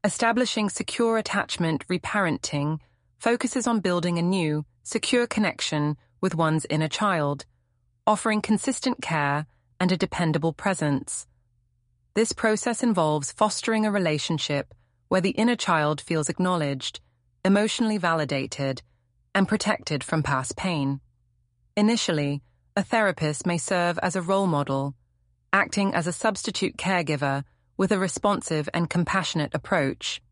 Establishing secure attachment reparenting focuses on building a new, secure connection with one's inner child, offering consistent care and a dependable presence. This process involves fostering a relationship where the inner child feels acknowledged, emotionally validated, and protected from past pain. Initially, a therapist may serve as a role model, acting as a substitute caregiver with a responsive and compassionate approach.